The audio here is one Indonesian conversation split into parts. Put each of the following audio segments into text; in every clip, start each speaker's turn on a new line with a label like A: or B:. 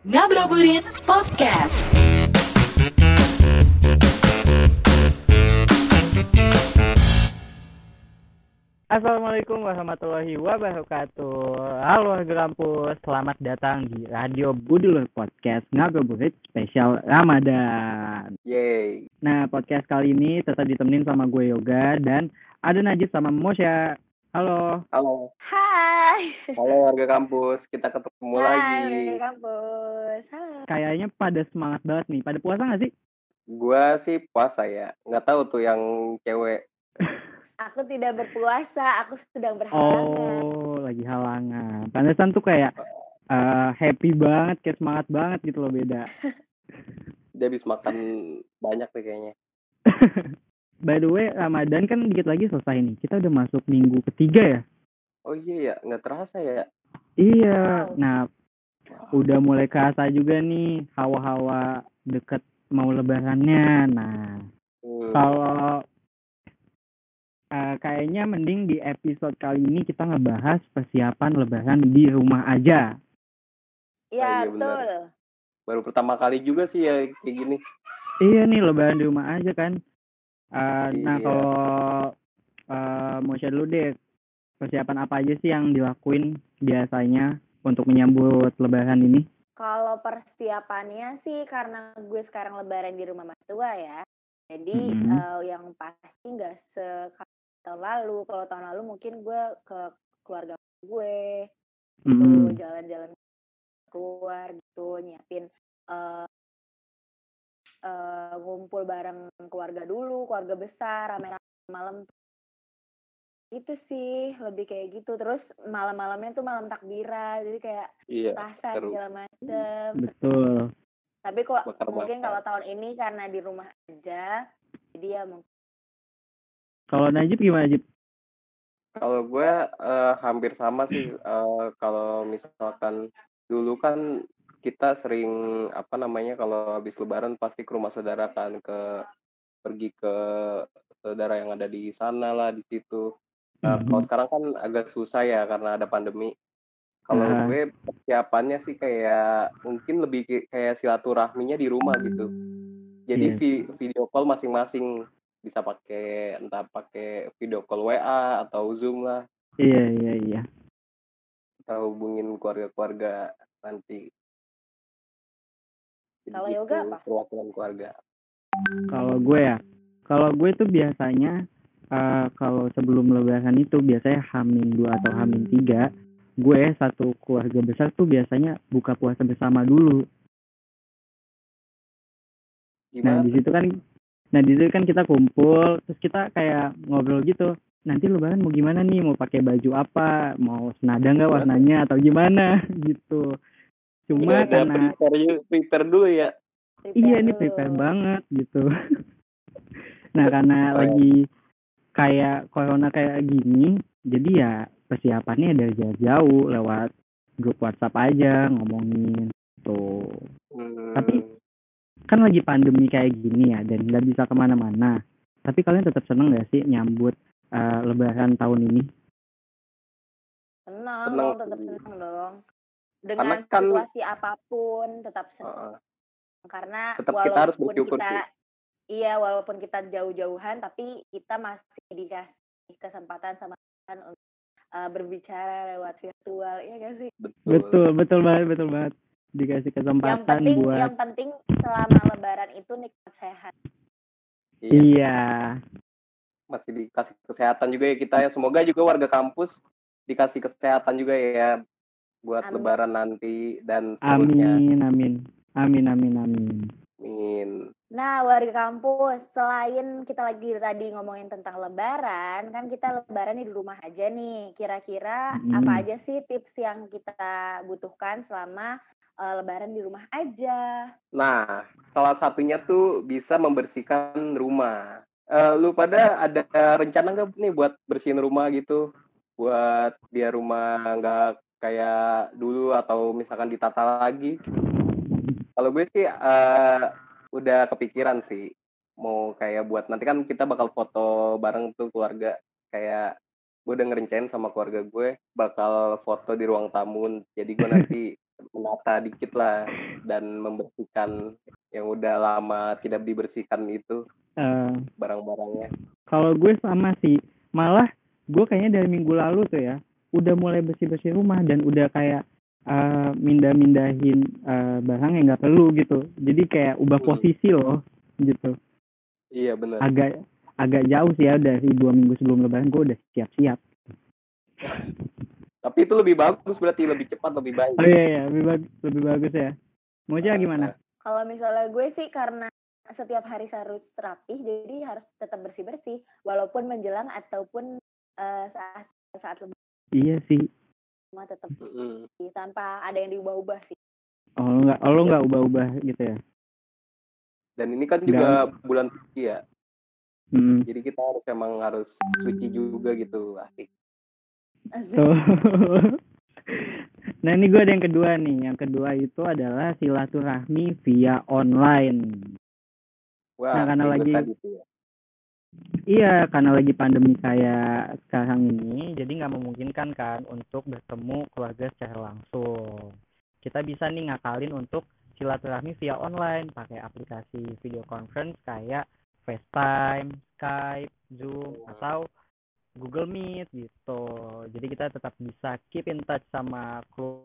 A: Ngabuburit Podcast.
B: Assalamualaikum warahmatullahi wabarakatuh. Halo warga kampus, selamat datang di Radio Budulur Podcast Ngabuburit spesial Ramadan.
C: Yeay.
B: Nah, podcast kali ini tetap ditemenin sama gue Yoga dan ada Najib sama Mosya. Halo.
C: Halo.
D: Hai.
C: Halo warga kampus, kita ketemu lagi.
D: Hai kampus. Halo.
B: Kayaknya pada semangat banget nih. Pada puasa nggak sih?
C: Gua sih puasa ya. Nggak tahu tuh yang cewek.
D: Aku tidak berpuasa, aku sedang berhalangan.
B: Oh, lagi halangan. Pantesan tuh kayak happy banget, kayak semangat banget gitu loh, beda.
C: Dia habis makan banyak nih kayaknya.
B: By the way, Ramadan kan dikit lagi selesai nih. Kita udah masuk minggu ketiga ya?
C: Oh iya ya, nggak terasa ya.
B: Iya.
D: Wow.
B: Nah, udah mulai kerasa juga nih hawa-hawa deket mau lebarannya. Nah, kalau kayaknya mending di episode kali ini kita ngebahas persiapan lebaran di rumah aja.
D: Iya,
C: iya,
D: betul.
C: benar. Baru pertama kali juga sih ya kayak gini.
B: Iya nih, lebaran di rumah aja kan. Nah,
C: Iya.
B: kalau mau share dulu deh, persiapan apa aja sih yang dilakuin biasanya untuk menyambut lebaran ini?
D: Kalau persiapannya sih karena gue sekarang lebaran di rumah mertua ya. Jadi yang pasti nggak tahun lalu. Kalau tahun lalu mungkin gue ke keluarga gue, gitu, jalan-jalan keluar gitu, nyiapin ngumpul bareng keluarga dulu, keluarga besar, rame-rame malam. Itu sih lebih kayak gitu. Terus malam-malamnya tuh malam takbiran, jadi kayak rasa
C: seru.
D: segala macem.
B: Betul.
D: Tapi kok
C: Bakar-bakar.
D: mungkin kalau tahun ini karena di rumah aja, jadi ya mungkin.
B: Kalau Najib gimana, Najib?
C: Kalau gue hampir sama sih. Kalau misalkan dulu kan kita sering kalau habis lebaran pasti ke rumah saudara kan, pergi ke saudara yang ada di sana lah, di situ. Nah, kalau sekarang kan agak susah ya karena ada pandemi. Kalau gue persiapannya sih kayak mungkin lebih kayak silaturahminya di rumah gitu. Jadi video call masing-masing, bisa pakai video call WA atau Zoom lah.
B: Iya.
C: Atau hubungin keluarga-keluarga nanti. Jadi
D: Kalau
C: gitu,
D: Yoga apa?
C: perwakilan keluarga.
B: Kalau gue tuh biasanya kalau sebelum lebaran itu biasanya H-2 atau H-3, gue satu keluarga besar tuh biasanya buka puasa bersama dulu.
C: Gimana?
B: Nah di situ kan kita kumpul, terus kita kayak ngobrol gitu. Nanti lebaran mau gimana nih? Mau pakai baju apa? Mau senada nggak warnanya atau gimana gitu? Cuma karena
C: prepare dulu ya.
B: Iya, ini prepare banget gitu. Nah, karena lagi kayak corona kayak gini, jadi ya persiapannya dari jauh-jauh lewat grup WhatsApp aja ngomongin tuh. Tapi kan lagi pandemi kayak gini ya, dan nggak bisa kemana-mana. Tapi kalian tetap seneng nggak sih nyambut lebaran tahun ini?
D: Senang dong, tetap senang dong. Dengan
C: kan,
D: situasi apapun tetap senang. Karena
C: tetap kita harus bersyukur
D: walaupun kita jauh-jauhan, tapi kita masih dikasih kesempatan sama Tuhan untuk berbicara lewat virtual, iya gak sih?
B: Betul banget. Dikasih kesempatan
D: yang penting selama lebaran itu nikmat sehat.
B: Iya.
C: Masih dikasih kesehatan juga ya kita ya. Semoga juga warga kampus dikasih kesehatan juga ya buat lebaran nanti dan seterusnya.
B: Amin.
D: Nah, warga kampus, selain kita lagi tadi ngomongin tentang lebaran, kan kita lebaran di rumah aja nih. Kira-kira apa aja sih tips yang kita butuhkan selama lebaran di rumah aja?
C: Nah, salah satunya tuh bisa membersihkan rumah. Lu pada ada rencana nggak nih buat bersihin rumah gitu? Buat biar rumah nggak kayak dulu atau misalkan ditata lagi? Kalau gue sih udah kepikiran sih. Mau kayak buat nanti kan kita bakal foto bareng tuh keluarga. Kayak gue udah ngerencanain sama keluarga gue bakal foto di ruang tamu. Jadi gue nanti menata dikit lah dan membersihkan yang udah lama tidak dibersihkan itu
B: Eh,
C: barang-barangnya.
B: Kalau gue sama sih, malah gue kayaknya dari minggu lalu tuh ya, udah mulai bersih-bersih rumah dan udah kayak mindah-mindahin barang yang nggak perlu gitu. Jadi kayak ubah posisi loh, gitu.
C: Iya benar.
B: Agak jauh sih ya, dari 2 minggu sebelum Lebaran gue udah siap-siap.
C: Tapi itu lebih bagus, berarti lebih cepat, lebih baik.
B: Oh iya, lebih bagus ya. Moja gimana?
D: Kalau misalnya gue sih karena setiap hari harus rapih, jadi harus tetap bersih-bersih walaupun menjelang ataupun saat Lebaran.
B: Iya sih.
D: Semua tetap tanpa ada yang diubah-ubah sih.
B: Lo nggak ubah-ubah gitu ya?
C: Dan ini kan juga bulan suci ya. Jadi kita harus suci juga gitu, asik.
B: Nah ini gue ada yang kedua nih. Yang kedua itu adalah silaturahmi via online.
C: Wah,
B: nah, karena lagi
C: tadi tuh ya.
B: Iya, karena lagi pandemi kayak sekarang ini, jadi nggak memungkinkan kan untuk bertemu keluarga secara langsung. Kita bisa nih ngakalin untuk silaturahmi via online, pakai aplikasi video conference kayak FaceTime, Skype, Zoom, atau Google Meet gitu. Jadi kita tetap bisa keep in touch sama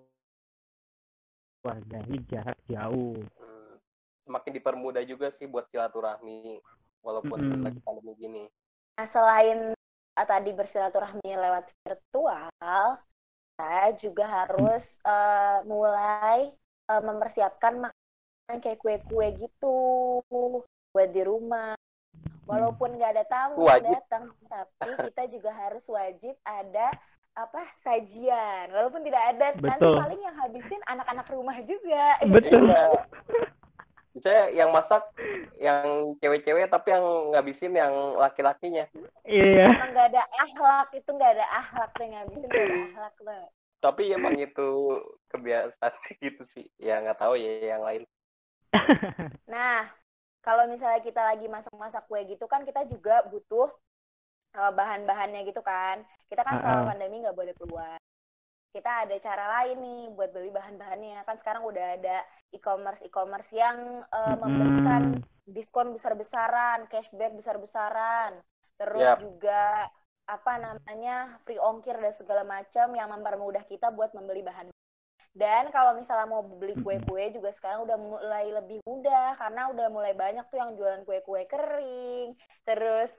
B: keluarga di jarak jauh.
C: Semakin dipermudah juga sih buat silaturahmi walaupun lagi pandemi gini.
D: Nah, selain tadi bersilaturahmi lewat virtual, kita juga harus mulai mempersiapkan makanan kayak kue-kue gitu buat di rumah. Walaupun nggak ada tamu datang, tapi kita juga harus wajib ada sajian. Walaupun tidak ada, nanti paling yang habisin anak-anak rumah juga.
B: Betul.
C: Saya yang masak yang cewek-cewek, tapi yang ngabisin yang laki-lakinya.
B: Iya.
D: Emang nggak ada akhlak, itu nggak ada akhlak tuh, ngabisin nggak ada akhlak tuh.
C: Tapi emang itu kebiasaan gitu sih. Ya nggak tahu ya yang lain.
D: Nah, kalau misalnya kita lagi masak-masak kue gitu kan kita juga butuh bahan-bahannya gitu kan. Kita kan selama pandemi nggak boleh keluar. Kita ada cara lain nih buat beli bahan-bahannya. Kan sekarang udah ada e-commerce yang memberikan diskon besar-besaran, cashback besar-besaran. Terus juga free ongkir dan segala macam yang mempermudah kita buat membeli bahan. Dan kalau misalnya mau beli kue-kue juga sekarang udah mulai lebih mudah karena udah mulai banyak tuh yang jualan kue-kue kering. Terus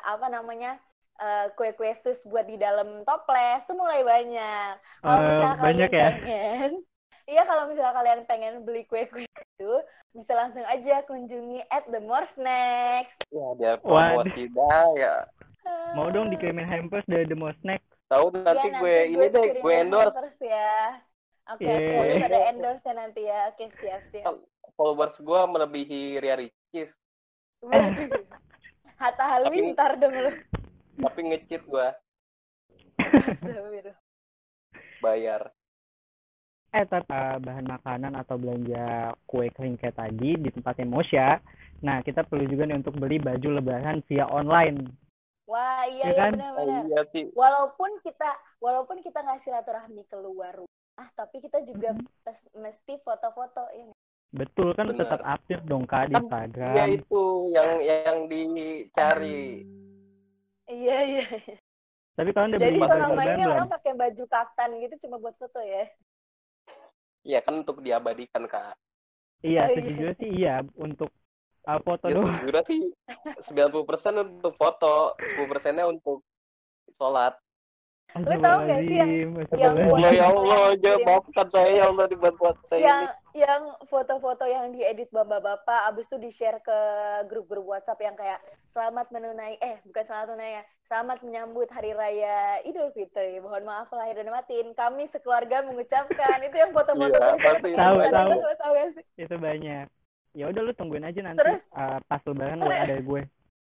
D: kue-kue sus buat di dalam toples tuh mulai banyak. Kalau misalnya
B: banyak
D: kalian pengen, iya kalau misalnya kalian pengen beli kue-kue itu bisa langsung aja kunjungi @themore-snacks.
C: Ya dia promosi dah ya.
B: Mau dong dikirimin hampers dari The More Snack.
C: Tahu nanti gue endorse
D: ya. Oke, lu pada endorse nanti ya. Oke, siap.
C: Followers gue melebihi Ria Ricis.
D: Waduh. Hatta Halilintar dong lu.
C: Tapi nge-cheat gue. Bayar.
B: Tapi bahan makanan atau belanja kue kering kayak tadi di tempatnya Mosya. Nah, kita perlu juga nih untuk beli baju lebaran via online.
D: Wah, iya
B: kan?
D: benar-benar.
C: Iya sih.
D: Walaupun kita nggak silaturahmi keluar rumah, tapi kita juga mesti foto-foto ya.
B: Betul kan, tetap update dong Kak di Instagram.
C: Iya itu yang dicari.
D: Iya.
B: Tapi kalian udah
D: jadi
B: beli
D: selama ini orang pakai baju kaftan gitu cuma buat foto ya?
C: Iya kan untuk diabadikan Kak.
B: Iya, sejujurnya sih iya untuk foto doang.
C: Sejujurnya sih 90% untuk foto, 10%-nya untuk sholat.
D: Lu tau gak sih yang
C: ya Allah, maafkan saya ya Allah dibuat saya
D: yang foto-foto yang diedit bapak-bapak abis itu di-share ke grup-grup WhatsApp yang kayak selamat menyambut hari raya Idul Fitri, mohon maaf lahir dan batin, kami sekeluarga mengucapkan. Itu yang foto-foto
B: tahu gak sih? Itu banyak. Ya udah lu tungguin aja nanti. Terus, pas lebaran ada gue.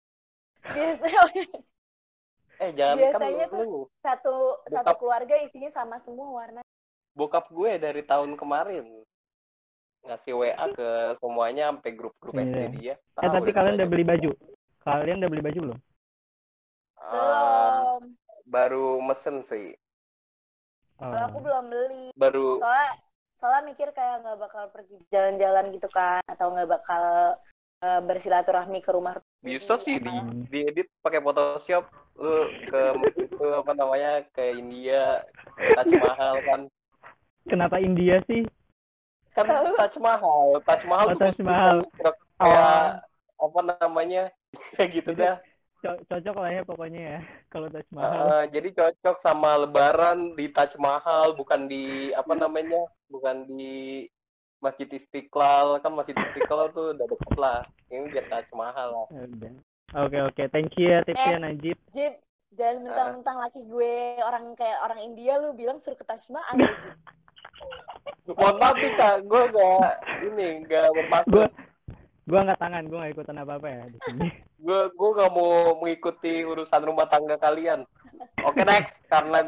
D: Biasanya tuh satu keluarga isinya sama semua warna.
C: Bokap gue dari tahun kemarin ngasih WA ke semuanya sampai grup-grup SD dia.
B: Tapi kalian udah beli baju? Kalian udah beli baju belum?
C: Baru mesen sih.
D: Kalau aku belum beli.
C: Baru.
D: Soalnya mikir kayak nggak bakal pergi jalan-jalan gitu kan, atau nggak bakal bersilaturahmi ke rumah.
C: Bisa sih diedit pakai Photoshop, lu ke itu apa namanya, ke India, ke Taj Mahal kan.
B: Kenapa India sih?
C: Kan Taj Mahal
B: Oh,
C: tuh
B: Taj Mahal.
C: kayak apa namanya, kayak gitu dah.
B: Cocok lah ya pokoknya ya kalau Taj Mahal.
C: Jadi cocok sama Lebaran di Taj Mahal, bukan di apa namanya, bukan di Masjid Istiqlal. Kan Masjid Istiqlal tuh udah deket lah. Ini di Taj Mahal lah.
B: Udah. Oke, thank you ya tipsnya Najib.
D: Jip, jangan mentang-mentang laki gue orang kayak orang India, lu bilang suruh ke Taj Mahal ya, Jip.
C: Mohon maaf nih Kak, gue nggak bermaksud.
B: Gue angkat tangan, gue nggak ikutan apa-apa ya di sini.
C: Gue nggak mau mengikuti urusan rumah tangga kalian. Oke, next. Karena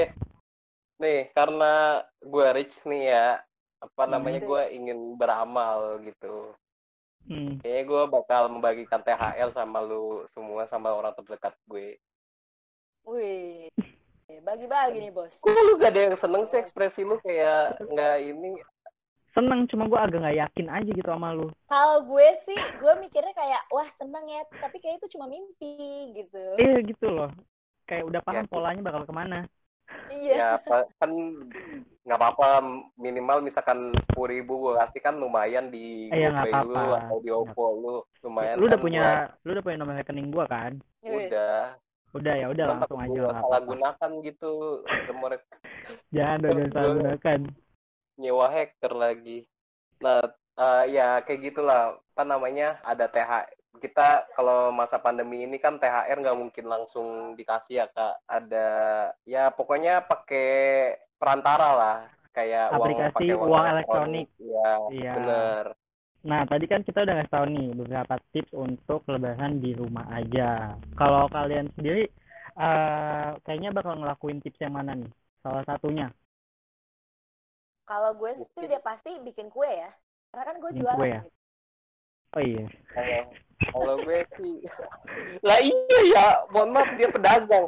C: gue rich nih ya, apa namanya, gue ingin beramal gitu. Kayaknya gue bakal membagikan THR sama lu semua, sama orang terdekat gue.
D: Wih, bagi-bagi nih bos.
C: Kok lu gak ada yang seneng sih, ekspresi lu kayak nggak ini?
B: Seneng, cuma gue agak nggak yakin aja gitu sama lu.
D: Kalau gue sih, gue mikirnya kayak, wah seneng ya, tapi kayak itu cuma mimpi gitu.
B: Iya gitu loh, kayak udah paham polanya bakal kemana.
C: Ya
D: Iya.
C: kan nggak apa-apa, minimal misalkan 10.000 gue kasih kan lumayan di GoPay lu atau di Oppo lu, lumayan.
B: Lu udah punya nomor rekening gue kan? Udah ya udah langsung aja.
C: Salah gunakan gitu nomor.
B: Jangan salah gunakan.
C: Nyewa hacker lagi. Nah, ya kayak gitulah. Apa namanya? Ada THR. Kita kalau masa pandemi ini kan THR nggak mungkin langsung dikasih ya Kak. Ada ya pokoknya pakai perantara lah. Kayak
B: aplikasi uang elektronik.
C: Iya. Bener.
B: Nah, tadi kan kita udah ngasih tahu nih beberapa tips untuk lebaran di rumah aja. Kalau kalian sendiri kayaknya bakal ngelakuin tips yang mana nih? Salah satunya.
D: Kalau gue sih dia pasti bikin kue ya. Karena kan gue jualan.
B: Kue ya? Gitu. Oh iya.
C: Kalau gue sih, lah iya ya, mohon maaf dia pedagang.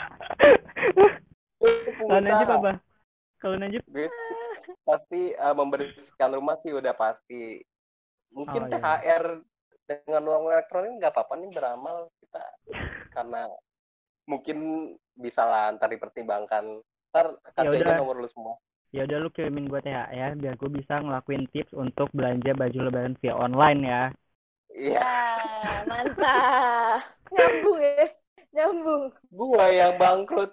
B: Kalau Najib apa? Kalau Najib?
C: Gue pasti membersihkan rumah sih udah pasti. Mungkin THR dengan uang elektronik nggak apa-apa nih beramal kita, karena mungkin bisa lah ntar dipertimbangkan. Ntar kasih aja nomor lu semua.
B: Ya udah lu kirimin gue THR biar gue bisa ngelakuin tips untuk belanja baju lebaran via online ya.
C: Iya,
D: mantap. Nyambung.
C: Gua yang bangkrut.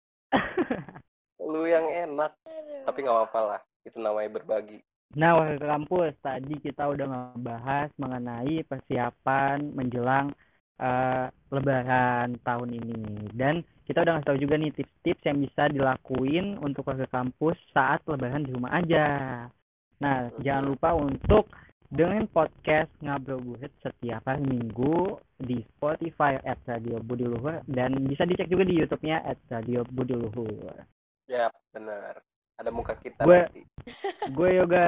C: Lu yang enak. Tapi nggak apa-apa lah, itu namanya berbagi.
B: Nah, wakil kampus, tadi kita udah ngebahas mengenai persiapan menjelang lebaran tahun ini. Dan kita udah ngasih tahu juga nih tips-tips yang bisa dilakuin untuk wakil kampus saat lebaran di rumah aja. Nah, jangan lupa untuk dengerin podcast Ngobrol Burit setiap hari Minggu di Spotify @radiobudiluhur dan bisa dicek juga di YouTube-nya @radiobudiluhur.
C: Ya, benar. Ada muka kita
B: nanti. Gue yoga.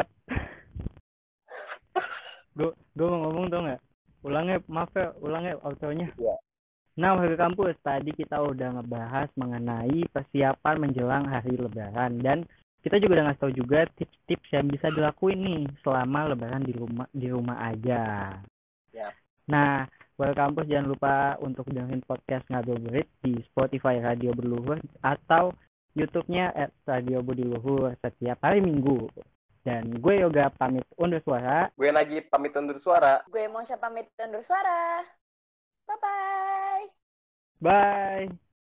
B: gue mau ngomong tuh nggak? Ulangnya outro-nya.
C: Ya.
B: Nah, wakil kampus, tadi kita udah ngebahas mengenai persiapan menjelang hari lebaran dan kita juga udah ngasih tahu juga tips-tips yang bisa dilakuin nih selama lebaran di rumah aja.
C: Ya.
B: Nah, wakil kampus jangan lupa untuk dengerin podcast Ngobrol Burit di Spotify Radio Berluhur atau YouTube-nya @radiobudiluhur setiap hari Minggu. Dan gue Yoga pamit undur suara.
C: Gue Najib pamit undur suara.
D: Gue Mosya pamit undur suara. Bye-bye.
B: Bye.